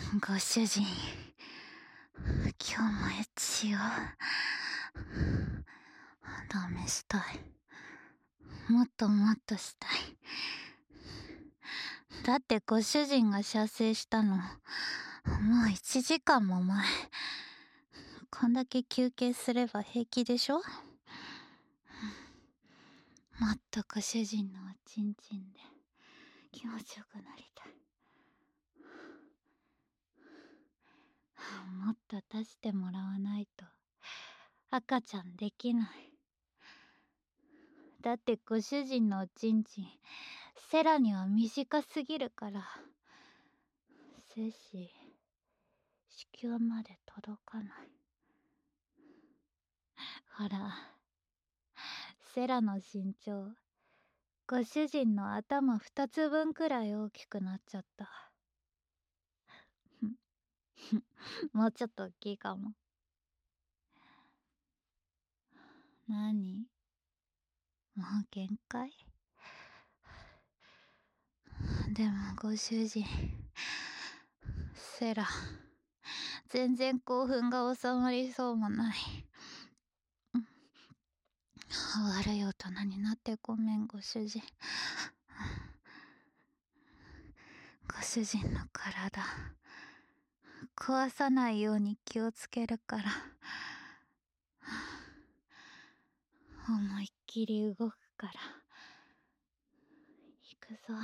ご主人、今日もエッチしよう。ダメしたい。もっともっとしたい。だってご主人が射精したの、もう1時間も前。こんだけ休憩すれば平気でしょ？もっとご主人のおちんちんで気持ちよくなりたい。もっと出してもらわないと赤ちゃんできない。だってご主人のおちんちん、セラには短すぎるから、精子、子宮まで届かない。ほら、セラの身長、ご主人の頭2つ分くらい大きくなっちゃった。もうちょっと大きいかも。何？もう限界？でもご主人、セラ、全然興奮が収まりそうもない。悪い大人になってごめん、ご主人。ご主人の体、壊さないように気をつけるから。思いっきり動くから。行くぞ。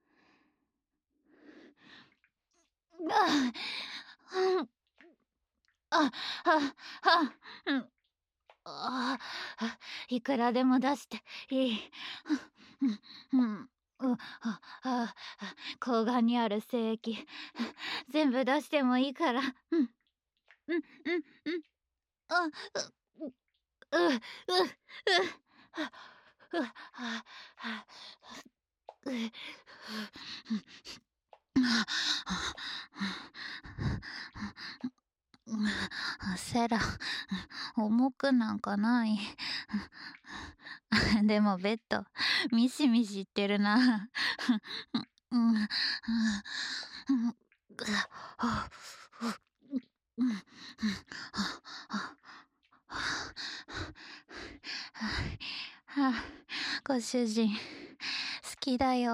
いくらでも出していい。睾丸にある精液全部出してもいいから。セラ、重くなんかない。でもベッド、ミシミシってるな。ご主人、好きだよ。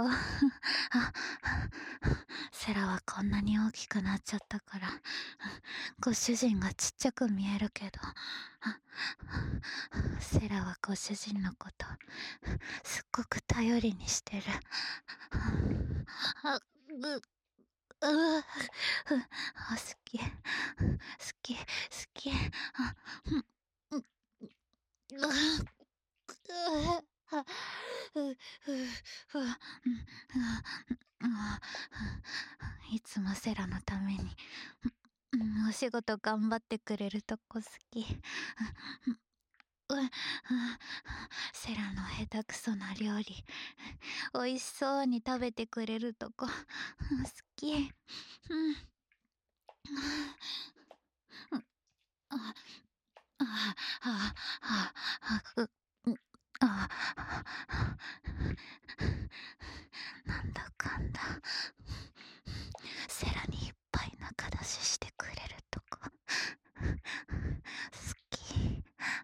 セラはこんなに大きくなっちゃったから、ご主人がちっちゃく見えるけど、セラはご主人のことすっごく頼りにしてる。好き好き好き。いつもセラのためにお仕事頑張ってくれるとこ好き。セラの下手くそな料理美味しそうに食べてくれるとこ好き。なんだかんだセラにいっぱい仲出ししてくれるとこ好き。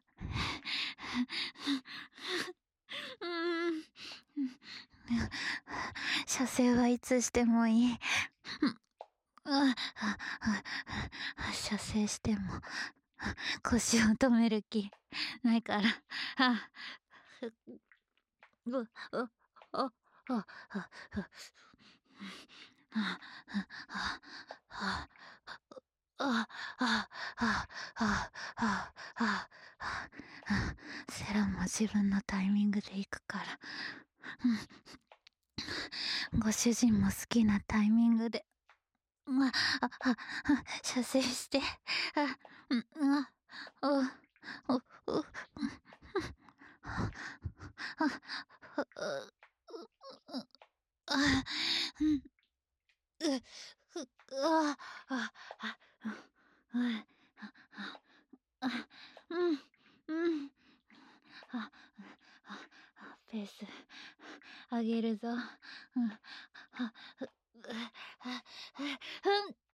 射精はいつしてもいい。射精しても腰を止める気ないから。セラも自分のタイミングで行くから。ご主人も好きなタイミングで射精して。ペース上げるぞ。